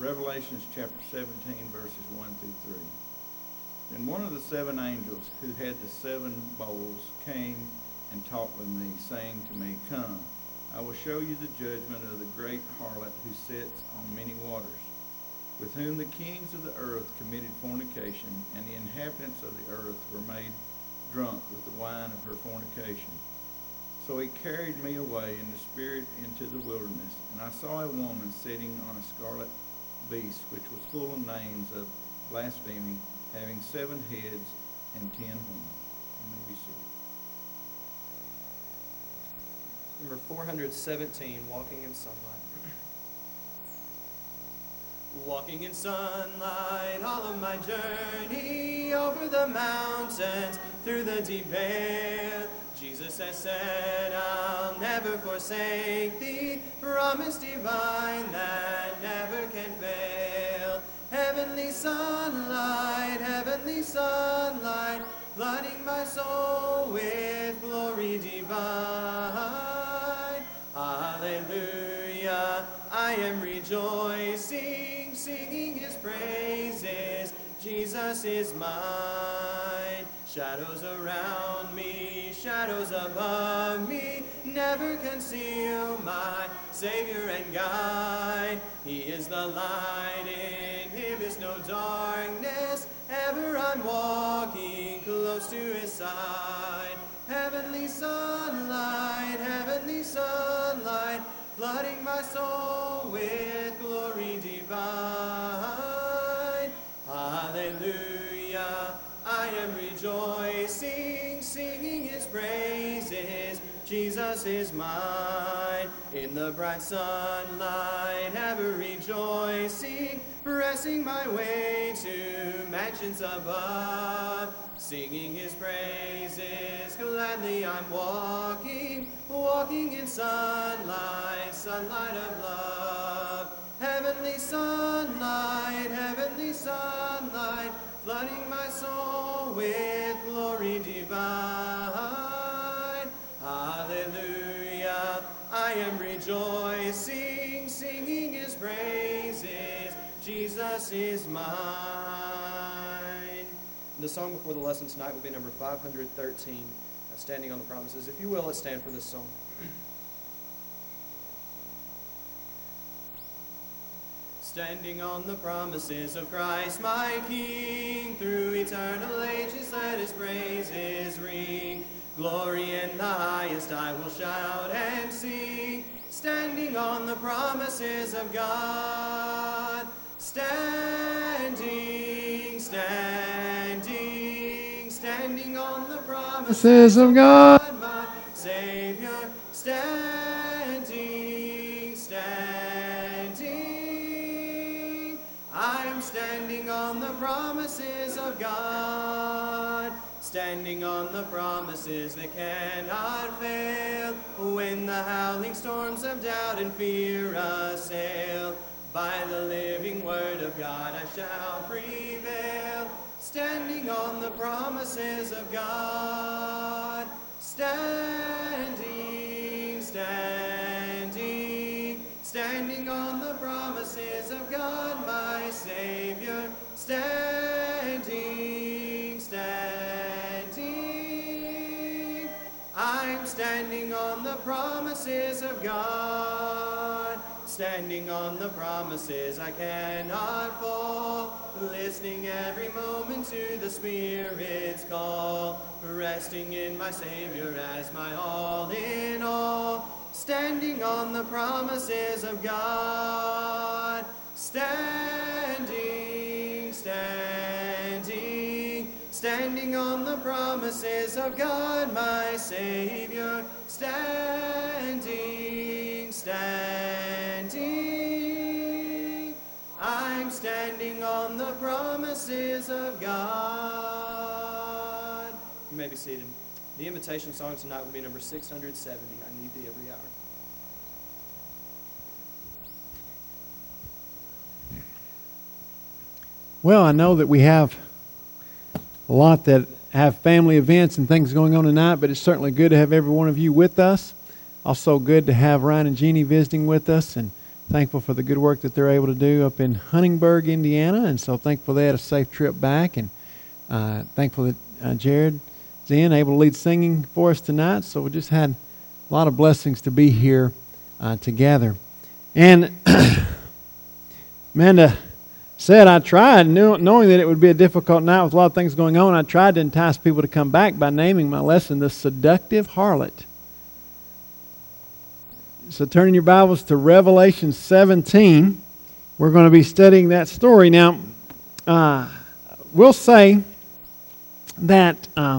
Revelations chapter 17, verses 1 through 3. Then one of the seven angels who had the seven bowls came and talked with me, saying to me, Come, I will show you the judgment of the great harlot who sits on many waters, with whom the kings of the earth committed fornication, and the inhabitants of the earth were made drunk with the wine of her fornication. So he carried me away in the spirit into the wilderness, and I saw a woman sitting on a scarlet beast, which was full of names of blasphemy, having 7 heads and 10 horns. You may be seated. Number 417, Walking in Sunlight. Walking in sunlight, all of my journey, over the mountains, through the deep vale. Jesus has said, I'll never forsake thee, promise divine that never can fail. Heavenly sunlight, flooding my soul with glory divine. Hallelujah, I am rejoicing, singing his praises. Jesus is mine. Shadows around me, shadows above me, never conceal my Savior and guide. He is the light, in him is no darkness. Ever I'm walking close to his side. Heavenly sunlight, flooding my soul with glory divine. Hallelujah, I am rejoicing, singing his praises. Jesus is mine. In the bright sunlight, ever rejoicing, pressing my way to mansions above. Singing his praises, gladly I'm walking in sunlight, sunlight of love. Heavenly sunlight, flooding my soul with glory divine. Hallelujah, I am rejoicing, singing his praises. Jesus is mine. The song before the lesson tonight will be number 513, Standing on the Promises. If you will, let's stand for this song. Standing on the promises of Christ my King, through eternal ages let his praises ring. Glory in the highest I will shout and sing, standing on the promises of God. Standing on the promises of God, my Savior. I'm standing on the promises of God. Standing on the promises that cannot fail. When the howling storms of doubt and fear assail, by the living word of God I shall prevail. Standing on the promises of God. Standing on the promises of God, my Savior. I'm standing on the promises of God. Standing on the promises I cannot fall. Listening every moment to the Spirit's call. Resting in my Savior as my all in all. Standing on the promises of God. Standing on the promises of God, my Savior. I'm standing on the promises of God. You may be seated. The invitation song tonight will be number 670, I Need Thee Every Hour. Well, I know that we have a lot that have family events and things going on tonight, but it's certainly good to have every one of you with us. Also good to have Ryan and Jeannie visiting with us, and thankful for the good work that they're able to do up in Huntingburg, Indiana, and so thankful they had a safe trip back, and thankful that Jared is able to lead singing for us tonight. So we just had a lot of blessings to be here together. And Amanda said, I tried, knowing that it would be a difficult night with a lot of things going on, I tried to entice people to come back by naming my lesson, The Seductive Harlot. So turn in your Bibles to Revelation 17. We're going to be studying that story. Now, we'll say that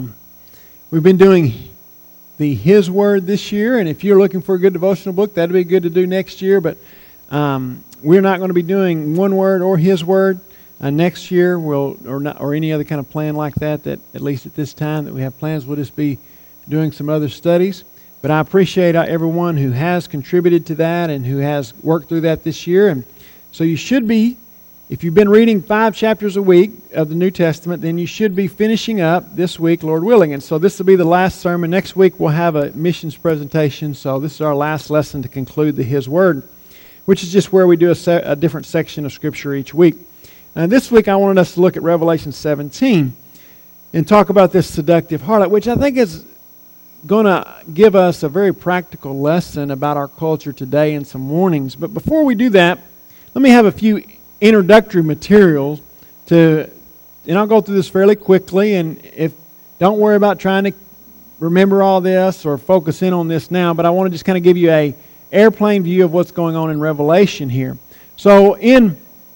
we've been doing the His Word this year, and if you're looking for a good devotional book, that'd be good to do next year, but we're not going to be doing one word or His Word next year. Or any other kind of plan like that. That at least at this time that we have plans, we'll just be doing some other studies. But I appreciate everyone who has contributed to that and who has worked through that this year. And so you should be, if you've been reading 5 chapters a week of the New Testament, then you should be finishing up this week, Lord willing. And so this will be the last sermon. Next week we'll have a missions presentation. So this is our last lesson to conclude the His Word, which is just where we do a different section of Scripture each week. And this week I wanted us to look at Revelation 17 and talk about this seductive harlot, which I think is going to give us a very practical lesson about our culture today and some warnings. But before we do that, let me have a few introductory materials and I'll go through this fairly quickly, and don't worry about trying to remember all this or focus in on this now, but I want to just kind of give you a airplane view of what's going on in Revelation here. So in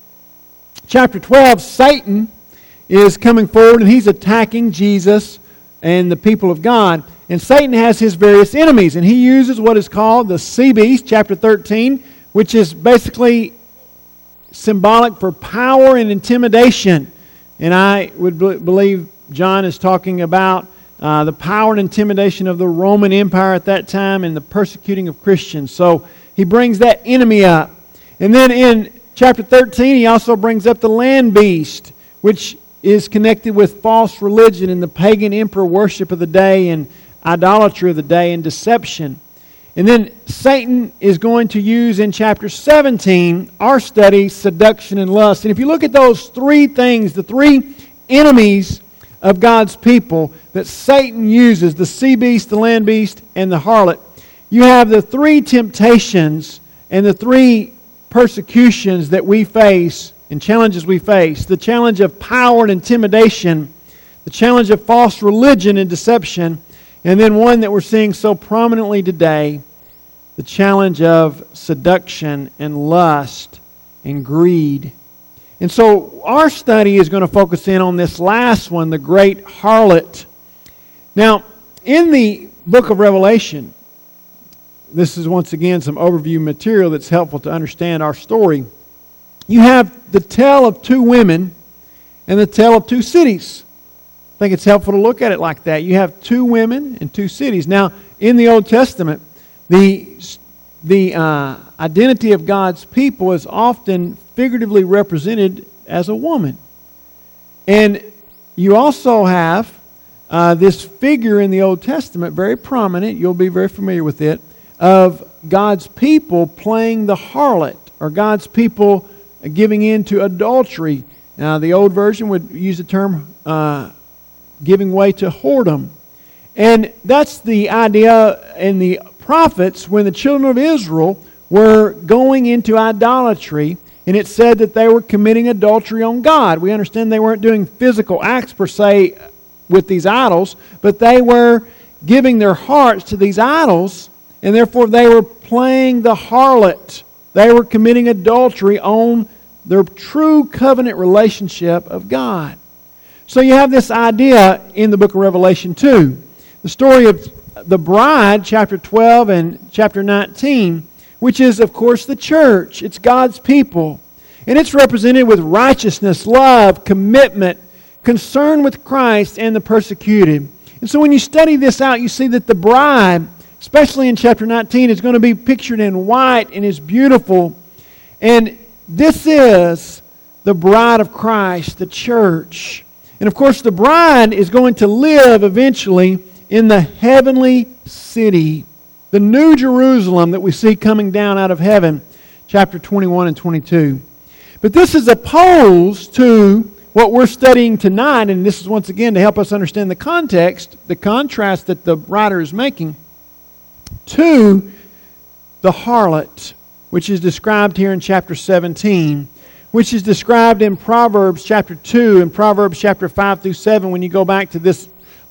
chapter 12, Satan is coming forward and he's attacking Jesus and the people of God. And Satan has his various enemies, and he uses what is called the sea beast, chapter 13, which is basically symbolic for power and intimidation. And I would believe John is talking about the power and intimidation of the Roman Empire at that time and the persecuting of Christians. So he brings that enemy up. And then in chapter 13, he also brings up the land beast, which is connected with false religion and the pagan emperor worship of the day and idolatry of the day and deception. And then Satan is going to use in chapter 17, our study, seduction and lust. And if you look at those 3 things, the 3 enemies of God's people that Satan uses, the sea beast, the land beast, and the harlot, you have the 3 temptations and the 3 persecutions that we face and challenges we face. The challenge of power and intimidation, the challenge of false religion and deception, and then one that we're seeing so prominently today, the challenge of seduction and lust and greed. And so our study is going to focus in on this last one, the great harlot. Now, in the book of Revelation, this is once again some overview material that's helpful to understand our story. You have the tale of 2 women and the tale of 2 cities. I think it's helpful to look at it like that. You have 2 women and 2 cities. Now, in the Old Testament, the identity of God's people is often figuratively represented as a woman. And you also have this figure in the Old Testament, very prominent, you'll be very familiar with it, of God's people playing the harlot, or God's people giving in to adultery. Now, the old version would use the term giving way to whoredom. And that's the idea in the prophets when the children of Israel were going into idolatry, and it said that they were committing adultery on God. We understand they weren't doing physical acts per se with these idols, but they were giving their hearts to these idols, and therefore they were playing the harlot. They were committing adultery on their true covenant relationship of God. So you have this idea in the book of Revelation 2. The story of the bride, chapter 12 and chapter 19, which is, of course, the church. It's God's people. And it's represented with righteousness, love, commitment, concern with Christ and the persecuted. And so when you study this out, you see that the bride, especially in chapter 19, is going to be pictured in white and is beautiful. And this is the bride of Christ, the church. And of course, the bride is going to live eventually in the heavenly city, the new Jerusalem that we see coming down out of heaven chapter 21 and 22. But this is opposed to what we're studying tonight, and this is once again to help us understand the context, the contrast that the writer is making, to the harlot, which is described here in chapter 17, which is described in Proverbs chapter 2 and Proverbs chapter 5 through 7 when you go back to this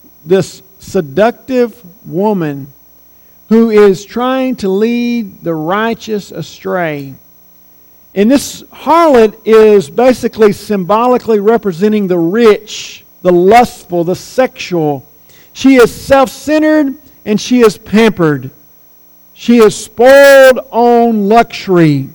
seductive woman who is trying to lead the righteous astray. And this harlot is basically symbolically representing the rich, the lustful, the sexual. She is self-centered and she is pampered. She is spoiled on luxury.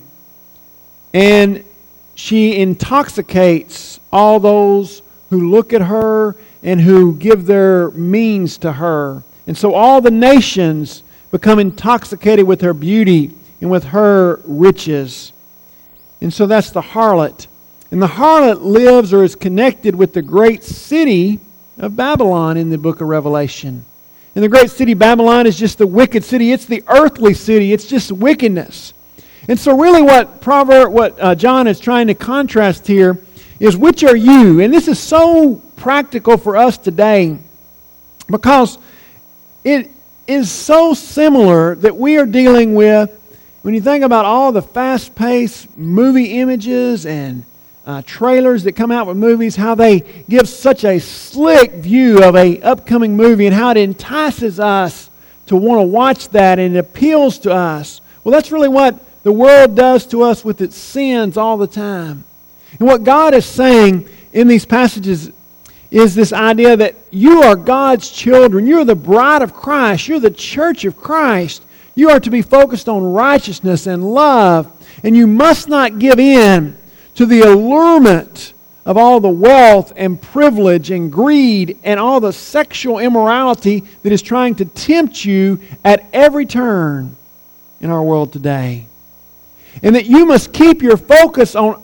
And she intoxicates all those who look at her and who give their means to her. And so all the nations become intoxicated with her beauty and with her riches. And so that's the harlot. And the harlot lives or is connected with the great city of Babylon in the book of Revelation. And the great city Babylon is just the wicked city. It's the earthly city. It's just wickedness. And so really what John is trying to contrast here is, which are you? And this is so practical for us today because it is so similar that we are dealing with, when you think about all the fast-paced movie images and trailers that come out with movies, how they give such a slick view of an upcoming movie and how it entices us to want to watch that and it appeals to us. Well, that's really what the world does to us with its sins all the time. And what God is saying in these passages is this idea that you are God's children. You're the bride of Christ. You're the church of Christ. You are to be focused on righteousness and love. And you must not give in to the allurement of all the wealth and privilege and greed and all the sexual immorality that is trying to tempt you at every turn in our world today. And that you must keep your focus on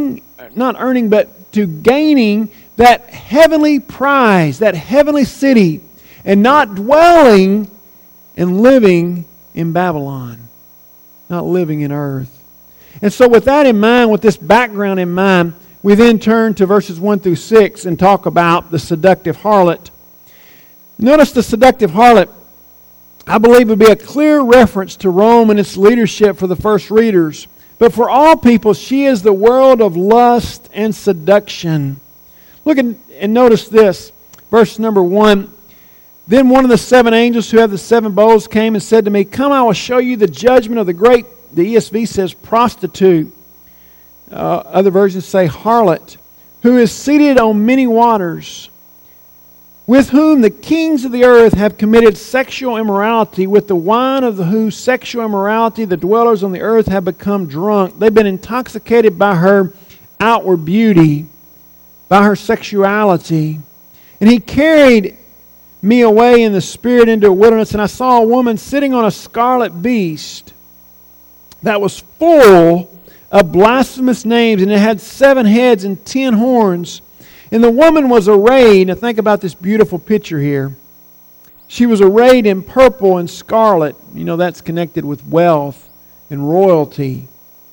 gaining that heavenly prize, that heavenly city, and not dwelling and living in Babylon, not living in earth. And so with that in mind, with this background in mind, we then turn to verses 1 through 6 and talk about the seductive harlot. Notice the seductive harlot, I believe, would be a clear reference to Rome and its leadership for the first readers. But for all people, she is the world of lust and seduction. Look and notice this, verse number 1. Then one of the seven angels who had the seven bowls came and said to me, "Come, I will show you the judgment of the great," the ESV says, "prostitute." Other versions say harlot, "who is seated on many waters, with whom the kings of the earth have committed sexual immorality. With the wine of whose sexual immorality the dwellers on the earth have become drunk." They've been intoxicated by her outward beauty, by her sexuality. "And he carried me away in the spirit into a wilderness, and I saw a woman sitting on a scarlet beast that was full of blasphemous names, and it had 7 heads and 10 horns. And the woman was arrayed," now think about this beautiful picture here. She was arrayed in purple and scarlet. You know, that's connected with wealth and royalty.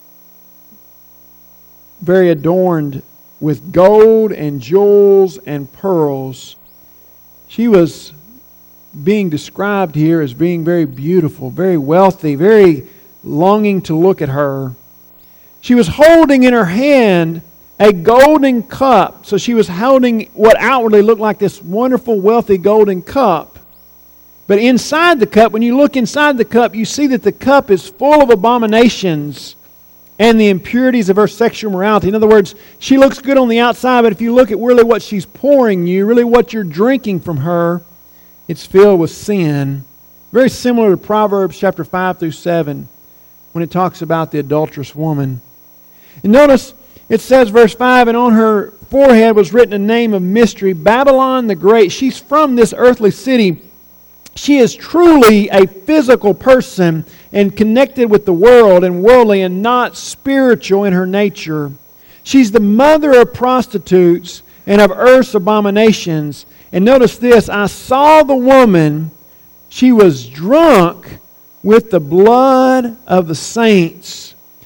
Very adorned with gold and jewels and pearls. She was being described here as being very beautiful, very wealthy, very longing to look at her. She was holding in her hand a golden cup. So she was holding what outwardly looked like this wonderful, wealthy golden cup. But inside the cup, when you look inside the cup, you see that the cup is full of abominations and the impurities of her sexual morality. In other words, she looks good on the outside, but if you look at really what she's pouring you, really what you're drinking from her, it's filled with sin. Very similar to Proverbs chapter 5 through 7 when it talks about the adulterous woman. And notice it says, verse 5, "And on her forehead was written a name of mystery, Babylon the Great." She's from this earthly city. She is truly a physical person and connected with the world and worldly and not spiritual in her nature. She's the mother of prostitutes and of earth's abominations. And notice this, "I saw the woman, she was drunk with the blood of the saints."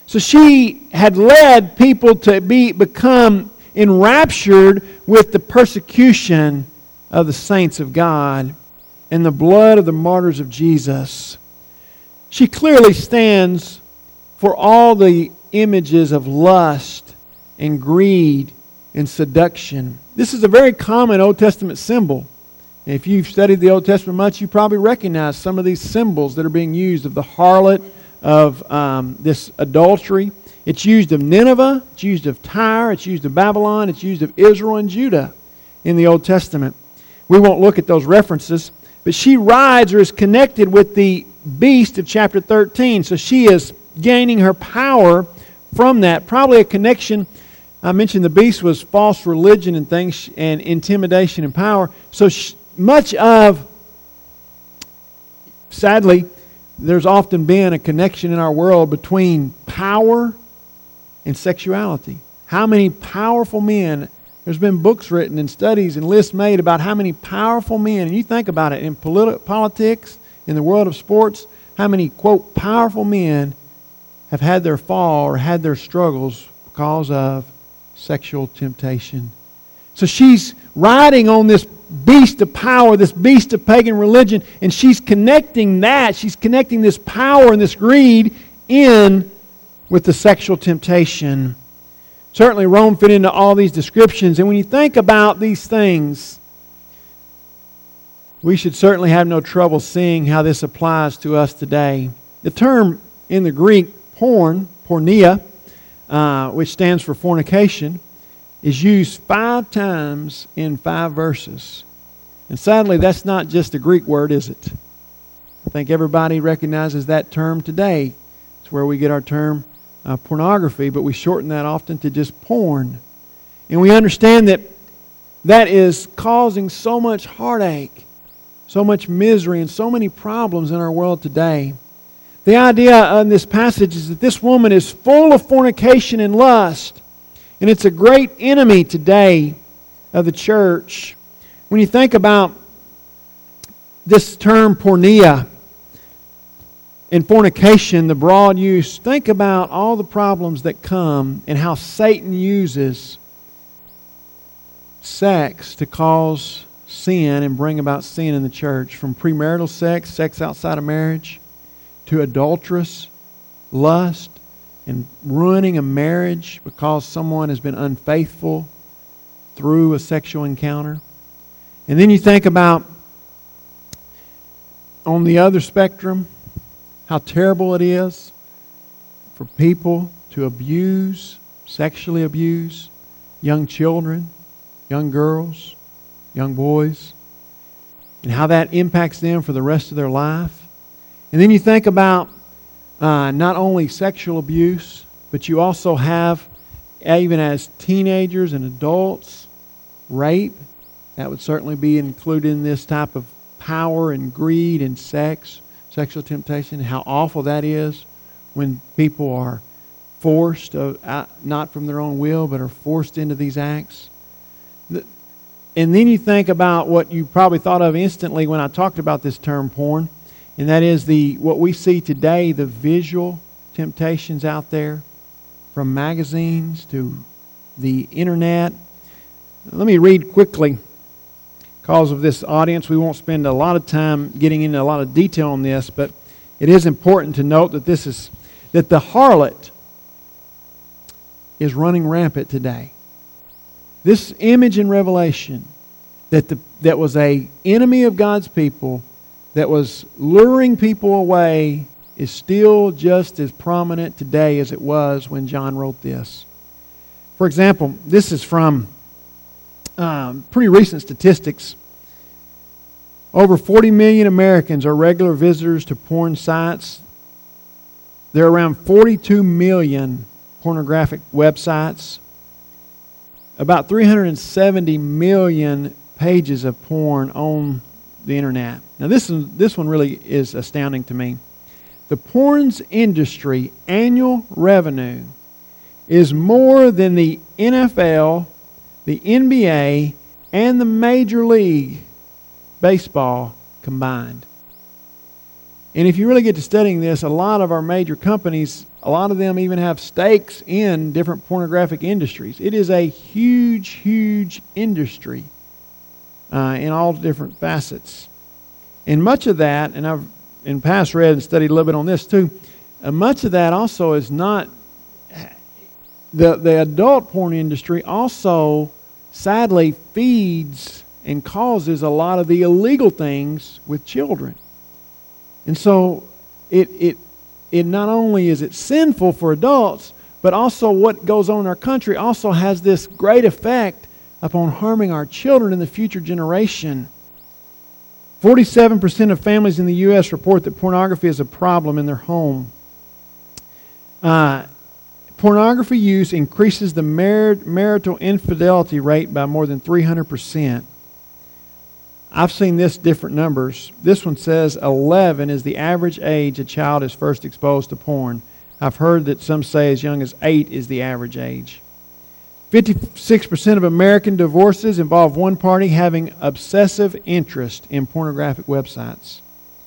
So she had led people to become enraptured with the persecution of the saints of God and the blood of the martyrs of Jesus. She clearly stands for all the images of lust and greed and seduction. This is a very common Old Testament symbol. If you've studied the Old Testament much, you probably recognize some of these symbols that are being used of the harlot, of this adultery. It's used of Nineveh, it's used of Tyre, it's used of Babylon, it's used of Israel and Judah in the Old Testament. We won't look at those references, but she rides or is connected with the beast of chapter 13. So she is gaining her power from that. Probably a connection. I mentioned the beast was false religion and things, and intimidation and power. So much of, sadly, there's often been a connection in our world between power and sexuality. How many powerful men, there's been books written and studies and lists made about how many powerful men, and you think about it, in politics, in the world of sports, how many, quote, powerful men have had their fall or had their struggles because of sexual temptation. So she's riding on this beast of power, this beast of pagan religion, and she's connecting this power and this greed in with the sexual temptation. Certainly Rome fit into all these descriptions, and when you think about these things, we should certainly have no trouble seeing how this applies to us today. The term in the Greek, porneia, which stands for fornication, is used 5 times in 5 verses. And sadly, that's not just a Greek word, is it? I think everybody recognizes that term today. It's where we get our term pornography, but we shorten that often to just porn. And we understand that that is causing so much heartache, so much misery, and so many problems in our world today. The idea in this passage is that this woman is full of fornication and lust, and it's a great enemy today of the church. When you think about this term porneia and fornication, the broad use, think about all the problems that come and how Satan uses sex to cause sin and bring about sin in the church. From premarital sex, sex outside of marriage, to adulterous lust and ruining a marriage because someone has been unfaithful through a sexual encounter. And then you think about, on the other spectrum, how terrible it is for people to sexually abuse young children, young girls, young boys, and how that impacts them for the rest of their life. And then you think about not only sexual abuse, but you also have, even as teenagers and adults, rape. That would certainly be included in this type of power and greed and sexual temptation. How awful that is when people are forced, not from their own will, but are forced into these acts. And then you think about what you probably thought of instantly when I talked about this term porn, and that is what we see today, the visual temptations out there, from magazines to the internet. Let me read quickly. Because of this audience, we won't spend a lot of time getting into a lot of detail on this, but it is important to note that that the harlot is running rampant today. This image in Revelation that was an enemy of God's people, that was luring people away, is still just as prominent today as it was when John wrote this. For example, this is from pretty recent statistics. Over 40 million Americans are regular visitors to porn sites. There are around 42 million pornographic websites. About 370 million pages of porn on the internet. Now this one really is astounding to me. The porn's industry annual revenue is more than the NFL, the NBA, and the Major League Baseball combined. And if you really get to studying this, a lot of our major companies, a lot of them even have stakes in different pornographic industries. It is a huge, huge industry in all different facets. And much of that, and I've in past read and studied a little bit on this too, much of that also is not, the adult porn industry also sadly feeds and causes a lot of the illegal things with children. And so it not only is it sinful for adults, but also what goes on in our country also has this great effect upon harming our children in the future generation. 47% of families in the U.S. report that pornography is a problem in their home. Pornography use increases the marital infidelity rate by more than 300%. I've seen this different numbers. This one says 11 is the average age a child is first exposed to porn. I've heard that some say as young as 8 is the average age. 56% of American divorces involve one party having obsessive interest in pornographic websites.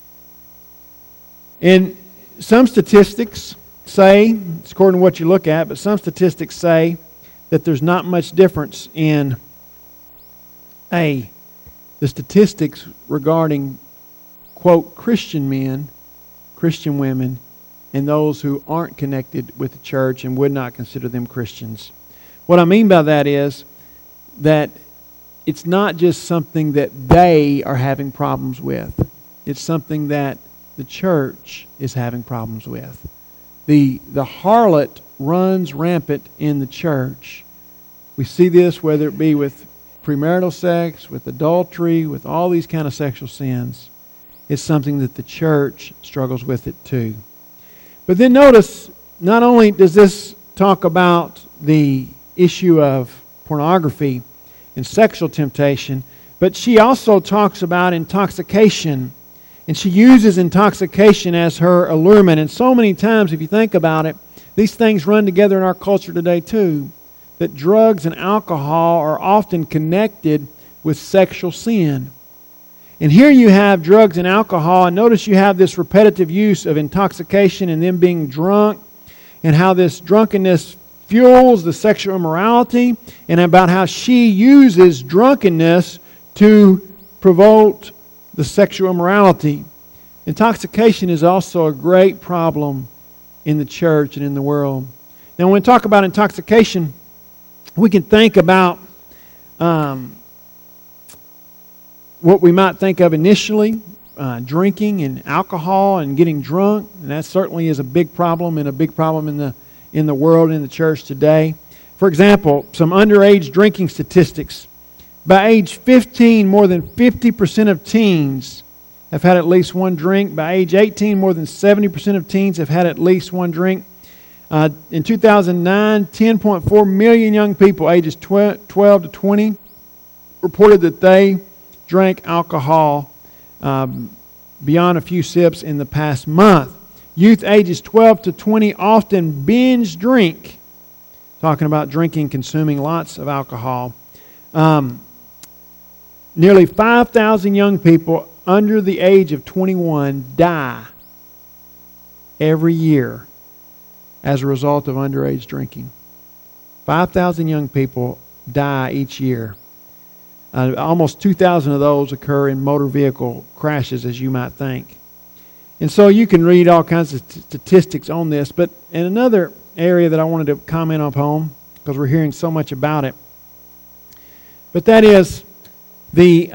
And some statistics say, it's according to what you look at, but some statistics say that there's not much difference in the statistics regarding, quote, Christian men, Christian women, and those who aren't connected with the church and would not consider them Christians. What I mean by that is that it's not just something that they are having problems with. It's something that the church is having problems with. The harlot runs rampant in the church. We see this whether it be with premarital sex, with adultery, with all these kind of sexual sins. It's something that the church struggles with it too. But then notice, not only does this talk about the issue of pornography and sexual temptation, but she also talks about intoxication. And she uses intoxication as her allurement. And so many times, if you think about it, these things run together in our culture today too. That drugs and alcohol are often connected with sexual sin. And here you have drugs and alcohol, and notice you have this repetitive use of intoxication and them being drunk, and how this drunkenness fuels the sexual immorality, and about how she uses drunkenness to provoke the sexual immorality. Intoxication is also a great problem in the church and in the world. Now, when we talk about intoxication, we can think about what we might think of initially, drinking and alcohol and getting drunk, and that certainly is a big problem, and a big problem in the world and in the church today. For example, some underage drinking statistics. By age 15, more than 50% of teens have had at least one drink. By age 18, more than 70% of teens have had at least one drink. In 2009, 10.4 million young people ages 12 to 20 reported that they drank alcohol beyond a few sips in the past month. Youth ages 12 to 20 often binge drink. Talking about drinking, consuming lots of alcohol. Nearly 5,000 young people under the age of 21 die every year as a result of underage drinking. 5,000 young people die each year. Almost 2,000 of those occur in motor vehicle crashes, as you might think. And so you can read all kinds of statistics on this. But in another area that I wanted to comment upon, because we're hearing so much about it, but that is the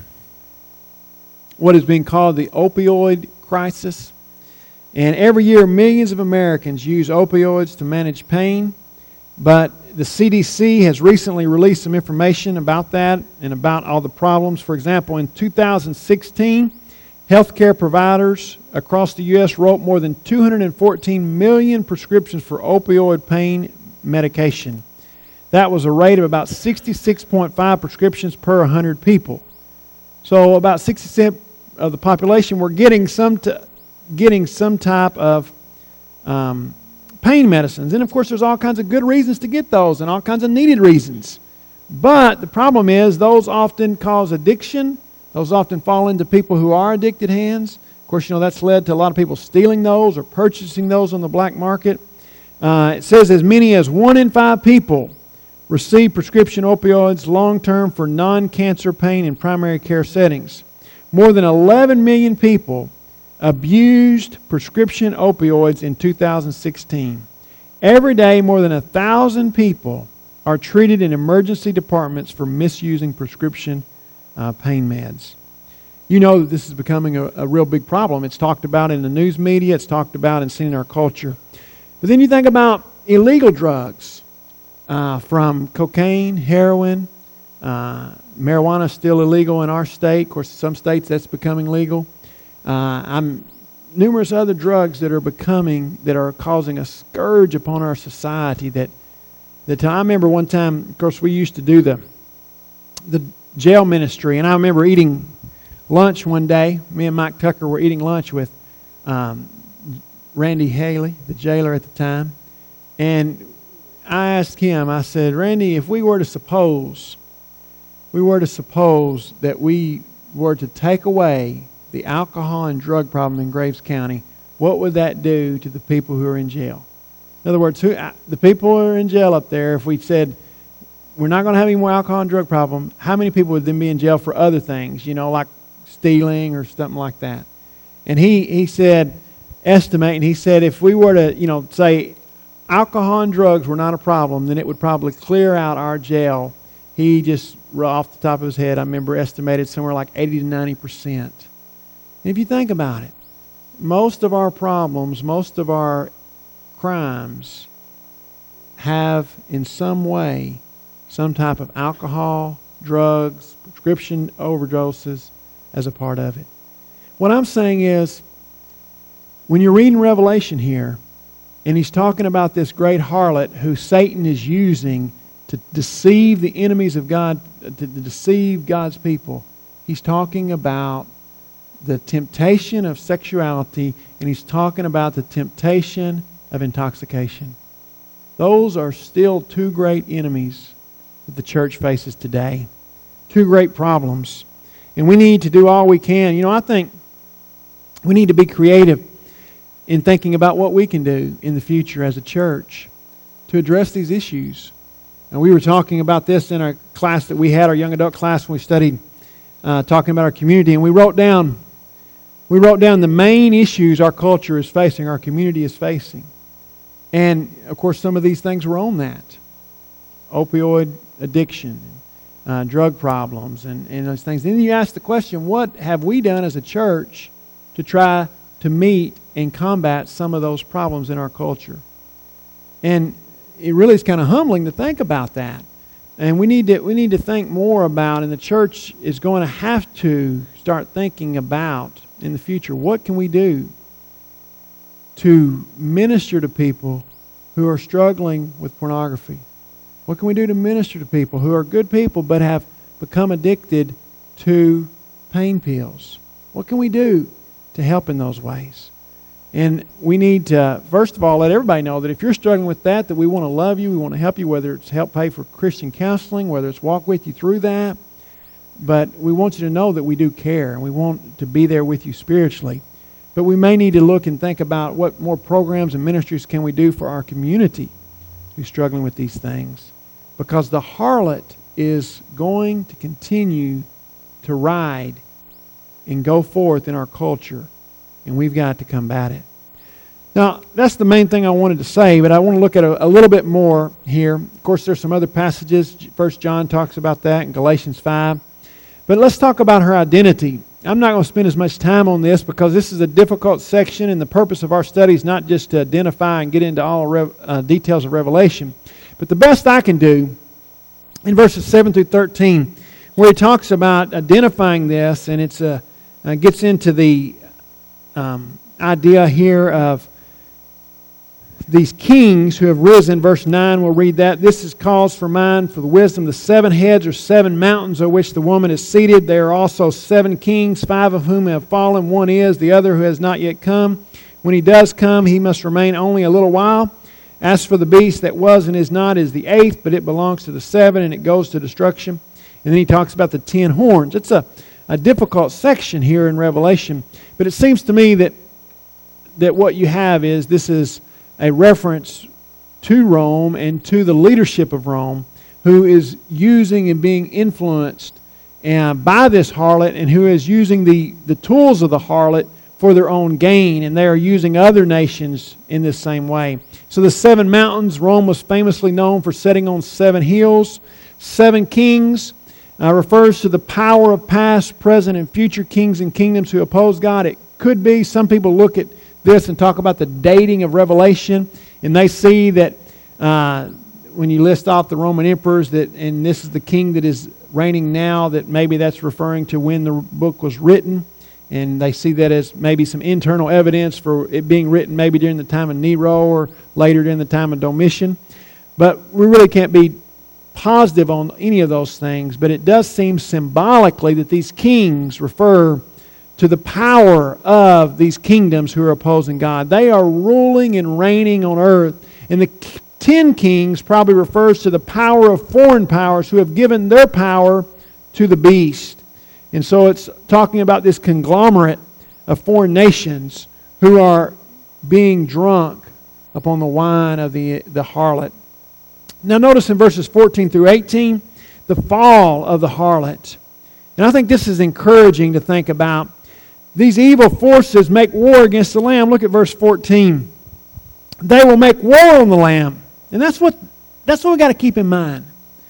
what is being called the opioid crisis. And every year, millions of Americans use opioids to manage pain. But the CDC has recently released some information about that and about all the problems. For example, in 2016, healthcare providers across the U.S. wrote more than 214 million prescriptions for opioid pain medication. That was a rate of about 66.5 prescriptions per 100 people. So about 60% of the population were getting some type of pain medicines. And of course, there's all kinds of good reasons to get those and all kinds of needed reasons. But the problem is those often cause addiction. Those often fall into people who are addicted hands. Of course, that's led to a lot of people stealing those or purchasing those on the black market. It says as many as 1 in 5 people receive prescription opioids long-term for non-cancer pain in primary care settings. More than 11 million people abused prescription opioids in 2016. Every day, more than 1,000 people are treated in emergency departments for misusing prescription pain meds. That this is becoming a real big problem. It's talked about in the news media. It's talked about and seen in our culture. But then you think about illegal drugs, from cocaine, heroin, marijuana is still illegal in our state. Of course, some states that's becoming legal. Numerous other drugs that are causing a scourge upon our society. That I remember one time, of course, we used to do the jail ministry, and I remember eating lunch one day. Me and Mike Tucker were eating lunch with Randy Haley, the jailer at the time, and I asked him, I said, Randy, if we were to suppose that we were to take away the alcohol and drug problem in Graves County, what would that do to the people who are in jail? In other words, the people who are in jail up there, if we said we're not going to have any more alcohol and drug problem, how many people would then be in jail for other things, like stealing or something like that? And he said, estimate, and he said if we were to, say alcohol and drugs were not a problem, then it would probably clear out our jail. He just, off the top of his head, I remember estimated somewhere like 80 to 90%. And if you think about it, most of our problems, most of our crimes have in some way some type of alcohol, drugs, prescription overdoses as a part of it. What I'm saying is, when you're reading Revelation here, and he's talking about this great harlot who Satan is using to deceive the enemies of God, to deceive God's people, he's talking about the temptation of sexuality, and he's talking about the temptation of intoxication. Those are still two great enemies that the church faces today. Two great problems. And we need to do all we can. I think we need to be creative in thinking about what we can do in the future as a church to address these issues. And we were talking about this in our class that we had, our young adult class, when we studied talking about our community, and we wrote down the main issues our culture is facing, our community is facing. And, of course, some of these things were on that. Opioid addiction, drug problems, and those things. And then you ask the question, what have we done as a church to try to meet and combat some of those problems in our culture? And it really is kind of humbling to think about that. And we need to think more about, and the church is going to have to start thinking about in the future, what can we do to minister to people who are struggling with pornography? What can we do to minister to people who are good people but have become addicted to pain pills? What can we do to help in those ways? And we need to, first of all, let everybody know that if you're struggling with that we want to love you, we want to help you, whether it's help pay for Christian counseling, whether it's walk with you through that. But we want you to know that we do care, and we want to be there with you spiritually. But we may need to look and think about what more programs and ministries can we do for our community who's struggling with these things. Because the harlot is going to continue to ride and go forth in our culture, and we've got to combat it. Now, that's the main thing I wanted to say, but I want to look at a little bit more here. Of course, there's some other passages. 1 John talks about that, and Galatians 5. But let's talk about her identity. I'm not going to spend as much time on this because this is a difficult section, and the purpose of our study is not just to identify and get into all details of Revelation. But the best I can do in verses 7 through 13, where he talks about identifying this, and it's gets into the idea here of these kings who have risen. Verse 9, we'll read that. This is cause for mine for the wisdom. The 7 heads are 7 mountains on which the woman is seated. There are also 7 kings, 5 of whom have fallen. One is, the other who has not yet come. When he does come, he must remain only a little while. As for the beast that was and is not is the 8th, but it belongs to the 7, and it goes to destruction. And then he talks about the 10 horns. It's a a difficult section here in Revelation. But it seems to me that what you have is this is a reference to Rome and to the leadership of Rome, who is using and being influenced by this harlot, and who is using the tools of the harlot for their own gain, and they are using other nations in this same way. So the 7 mountains, Rome was famously known for setting on 7 hills. 7 kings refers to the power of past, present, and future kings and kingdoms who oppose God. It could be, some people look at this and talk about the dating of Revelation, and they see that when you list off the Roman emperors, and this is the king that is reigning now, that maybe that's referring to when the book was written. And they see that as maybe some internal evidence for it being written maybe during the time of Nero or later during the time of Domitian. But we really can't be positive on any of those things. But it does seem symbolically that these kings refer to the power of these kingdoms who are opposing God. They are ruling and reigning on earth. And the 10 kings probably refers to the power of foreign powers who have given their power to the beast. And so it's talking about this conglomerate of foreign nations who are being drunk upon the wine of the harlot. Now notice in verses 14 through 18, the fall of the harlot. And I think this is encouraging to think about. These evil forces make war against the Lamb. Look at verse 14. They will make war on the Lamb. And that's what we got to keep in mind.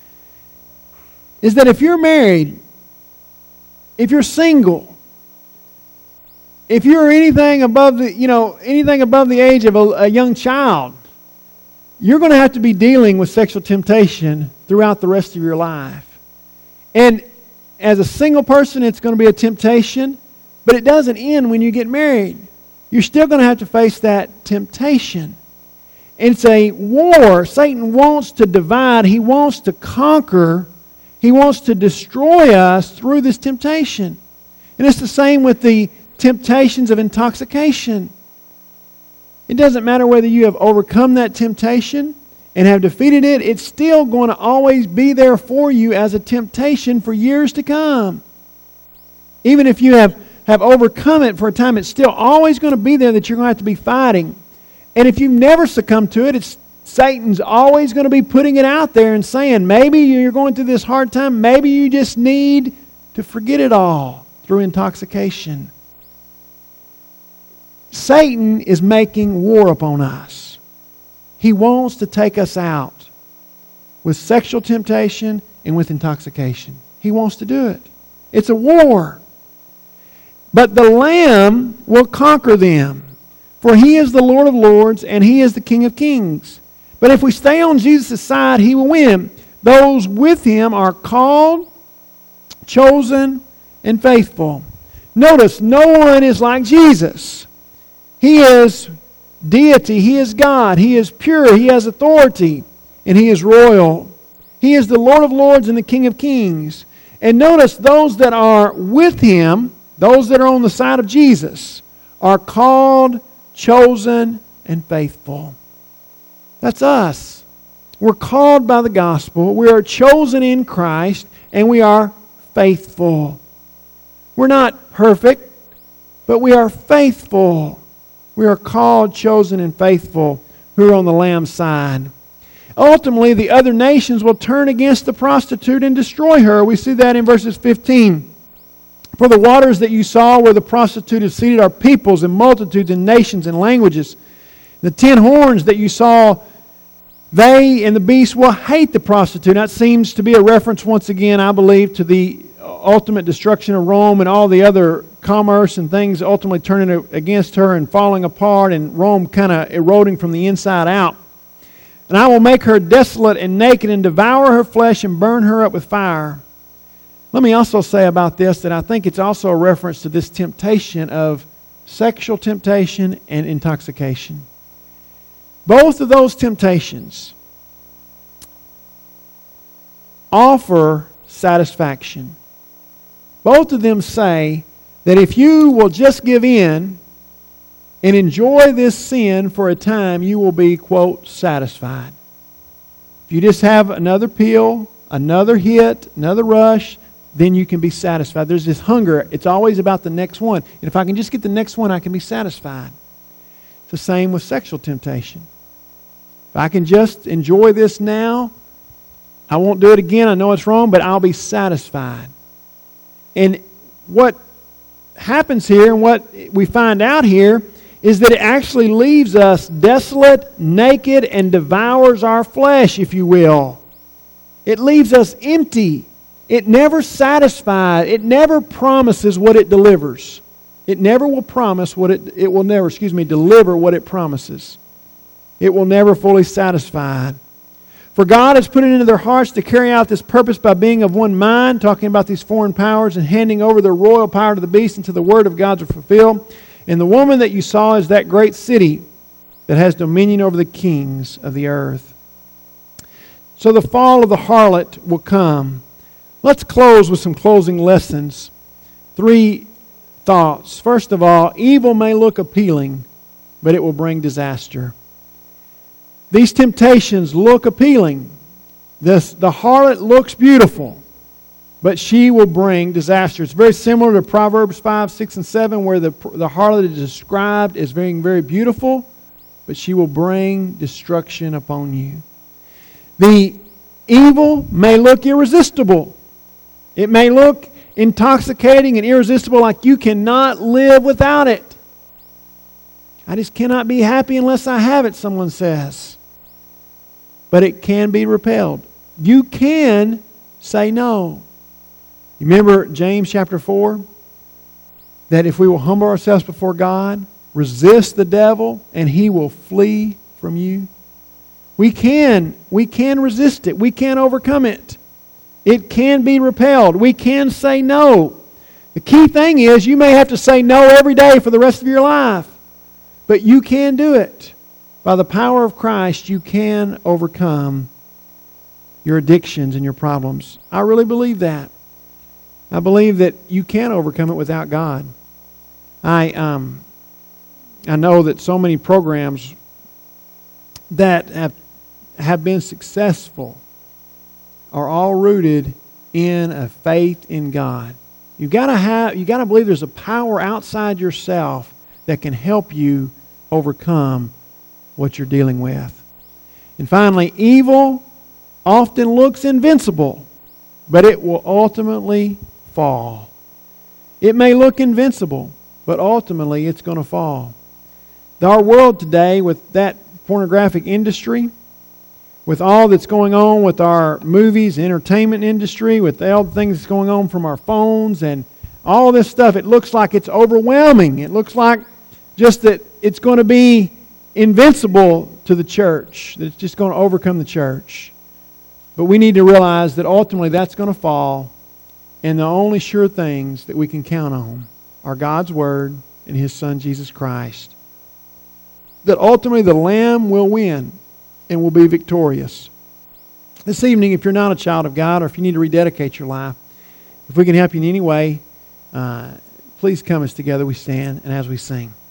Is that if you're married, if you're single, if you're anything above the age of a young child, you're going to have to be dealing with sexual temptation throughout the rest of your life. And as a single person, it's going to be a temptation, but it doesn't end when you get married. You're still going to have to face that temptation. It's a war. Satan wants to divide. He wants to conquer. He wants to destroy us through this temptation. And it's the same with the temptations of intoxication. It doesn't matter whether you have overcome that temptation and have defeated it. It's still going to always be there for you as a temptation for years to come. Even if you have overcome it for a time, it's still always going to be there that you're going to have to be fighting. And if you've never succumbed to it, Satan's always going to be putting it out there and saying, maybe you're going through this hard time. Maybe you just need to forget it all through intoxication. Satan is making war upon us. He wants to take us out with sexual temptation and with intoxication. He wants to do it. It's a war. But the Lamb will conquer them. For He is the Lord of lords and He is the King of kings. But if we stay on Jesus' side, He will win. Those with Him are called, chosen, and faithful. Notice, no one is like Jesus. He is deity. He is God. He is pure. He has authority. And He is royal. He is the Lord of lords and the King of kings. And notice, those that are with Him, those that are on the side of Jesus, are called, chosen, and faithful. That's us. We're called by the gospel. We are chosen in Christ, and we are faithful. We're not perfect, but we are faithful. We are called, chosen, and faithful who are on the Lamb's side. Ultimately, the other nations will turn against the prostitute and destroy her. We see that in verses 15. For the waters that you saw where the prostitute is seated are peoples and multitudes and nations and languages. The 10 horns that you saw, they and the beast will hate the prostitute. That seems to be a reference once again, I believe, to the ultimate destruction of Rome and all the other commerce and things ultimately turning against her and falling apart and Rome kind of eroding from the inside out. And I will make her desolate and naked and devour her flesh and burn her up with fire. Let me also say about this that I think it's also a reference to this temptation of sexual temptation and intoxication. Both of those temptations offer satisfaction. Both of them say that if you will just give in and enjoy this sin for a time, you will be, quote, satisfied. If you just have another pill, another hit, another rush, then you can be satisfied. There's this hunger. It's always about the next one. And if I can just get the next one, I can be satisfied. It's the same with sexual temptation. If I can just enjoy this now, I won't do it again. I know it's wrong, but I'll be satisfied. And what happens here and what we find out here is that it actually leaves us desolate, naked, and devours our flesh, if you will. It leaves us empty. It never satisfies. It never promises what it delivers. It never will promise what it will never, deliver what it promises. It will never fully satisfy. For God has put it into their hearts to carry out this purpose by being of one mind, talking about these foreign powers and handing over their royal power to the beast until the word of God is fulfilled. And the woman that you saw is that great city that has dominion over the kings of the earth. So the fall of the harlot will come. Let's close with some closing lessons. 3 thoughts. First of all, evil may look appealing, but it will bring disaster. These temptations look appealing. The harlot looks beautiful, but she will bring disaster. It's very similar to Proverbs 5, 6, and 7, where the harlot is described as being very beautiful, but she will bring destruction upon you. The evil may look irresistible. It may look intoxicating and irresistible, like you cannot live without it. I just cannot be happy unless I have it, someone says. But it can be repelled. You can say no. You remember James chapter 4? That if we will humble ourselves before God, resist the devil, and he will flee from you. We can resist it. We can overcome it. It can be repelled. We can say no. The key thing is you may have to say no every day for the rest of your life. But you can do it. By the power of Christ, you can overcome your addictions and your problems. I really believe that. I believe that you can overcome it without God. I know that so many programs that have been successful are all rooted in a faith in God. You got to believe there's a power outside yourself that can help you overcome what you're dealing with. And finally, evil often looks invincible, but it will ultimately fall. It may look invincible, but ultimately it's going to fall. Our world today, with that pornographic industry, with all that's going on with our movies, entertainment industry, with all the things that's going on from our phones and all this stuff, it looks like it's overwhelming. It looks like just that it's going to be invincible to the church, that it's just going to overcome the church. But we need to realize that ultimately that's going to fall, and the only sure things that we can count on are God's Word and His Son, Jesus Christ. That ultimately the Lamb will win and will be victorious. This evening, if you're not a child of God, or if you need to rededicate your life, if we can help you in any way, please come as together we stand and as we sing.